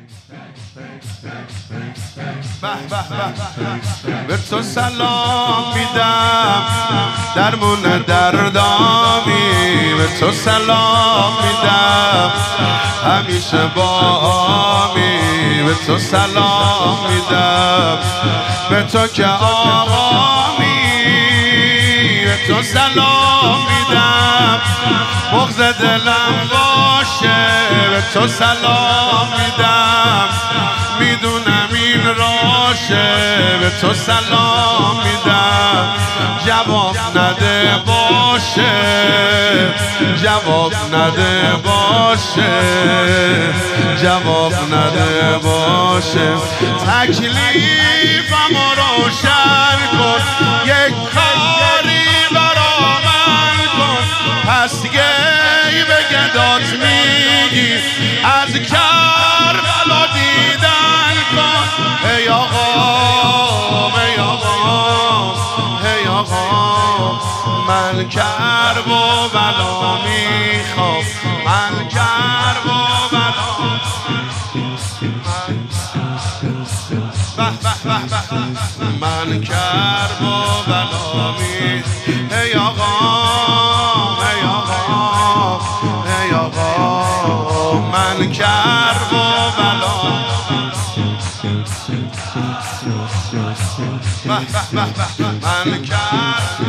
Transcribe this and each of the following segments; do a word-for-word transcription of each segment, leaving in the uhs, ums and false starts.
به تو سلام میدم درمون دردامی، به تو سلام میدم همیشه بامی، به تو سلام میدم به تو که آقامی، به تو سلام میدم بغض دلم باشه، به تو سلام میدم میدونم این راشه، به تو سلام میدم جواب نده باشه، جواب نده باشه، جواب نده باشه. تکلیفم رو روشن کن، یک کاری برا من کن، پس گی به گدات میگی از کربلا دیدن کن. ای آقا ای آقا ای آقا من کرب و بلا میخوام، من کرب و بلا من کرب و بلا می. ای آقا ای آقا ای آقا من کرب و بلا من کرب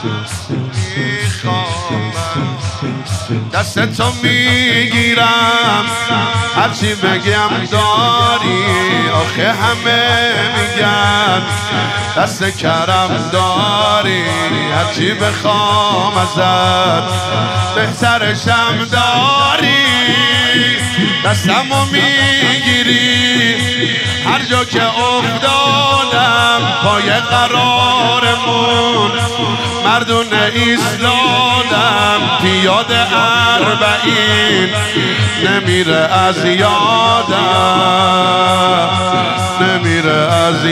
میخوام، دست تو میگیرم هرچی بگم داری، آخه همه میگن دست کرم داری، هرچی بخوام ازت بهترشم داری، دستمو میگیری هر جا که افتادم پای قرارمون مردون ایستادم، پیاده اربعین نمیره از یادم، نمیره از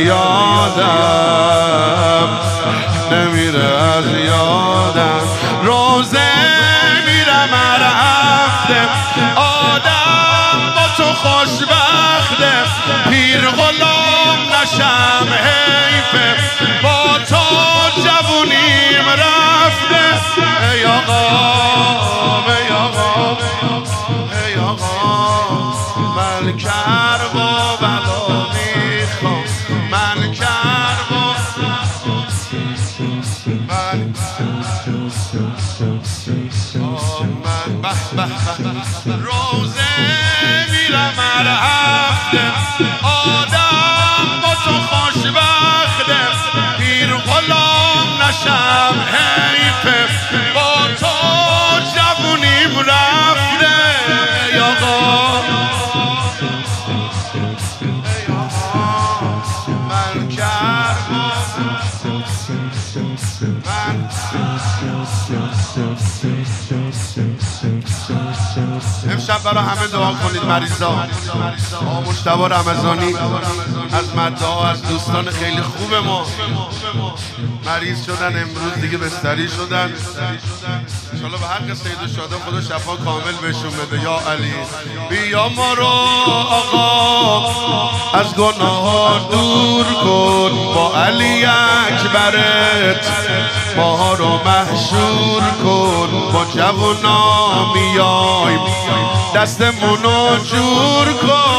یادم، نمیره از یادم. روزه میرم هر هفته آدم با تو خوشبخته، پیر غلام نشم حیفه با تو جوونیم رفته. ای آقا ای آقا ای آقا من کرب و بلا میخوام، من کرب و من روزه میرم هر هفته آدم با تو خوشبخته، پیر غلام نشم حیفه با تو جوونیم رفته. ای آقا ای آقا من کرب من امشب برای همه دعا کنید. مریضا آقا مجتبی رمضانی از مدعا از دوستان خیلی خوب ما مریض شدن، امروز دیگه بستری شدن. انشالله به حق سید الشهدا خدا شفا کامل بهشون بده. یا علی بیا ما رو آقا از گناه دور کن، با علی اکبرت ما رو محشور کن، با جوونا میایم دستمونو جور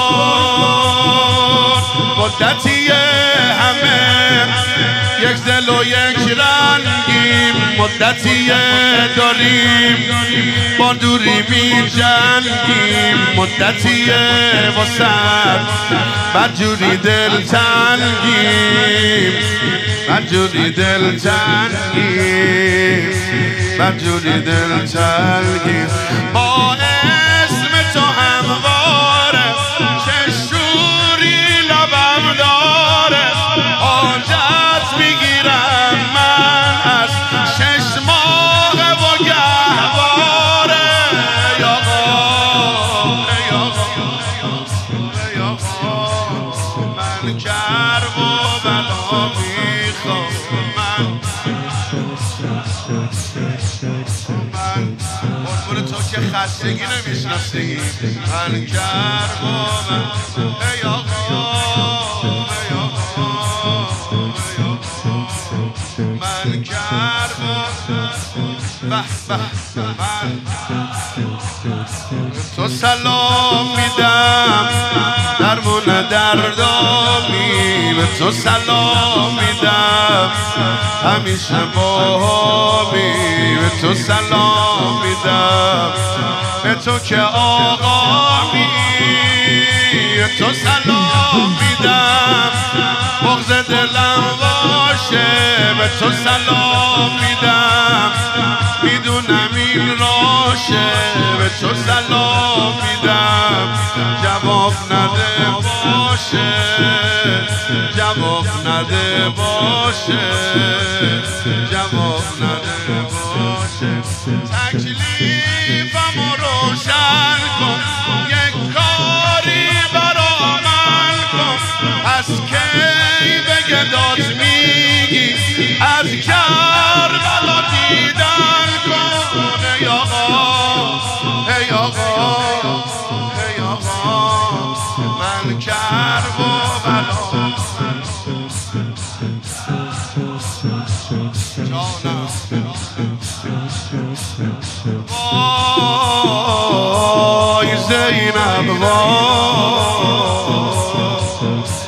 کن. مدتی همه یک دل و یک رنگیم، مدتی داریم با دوری می جنگیم، مدتی وسط بدجوری دل تنگیم، بدجوری دل تنگیم، بدجوری دل تنگیم. با اسم تو همواره چه شوری لبم داره، حاجت میگیرم من از شش ماه و گهواره. ای آقا ای آقا ای آقا من کرب و بلا میخوام، من من قربون تو که خستگی نمیشناستی من کرب و من ای آقا ای آقا من کرب به به من تو سلام میدم درمون دردامی به تو سلام میدم همیشه باهامی به تو سلام میدم به تو که آقامی به تو سلام میدم بغض دلم باشه به تو سلام میدم میدونم این راشه به تو سلام میدم جواب نده باشه جواب نده باشه جواب نده باشه تکلیفمو روشن کن یک کاری برا من کن از کی به گدات میگی از کربلا دیدن کن ای آقا ای آقا ای آقا من کرب و بلا جانم وای زینب وای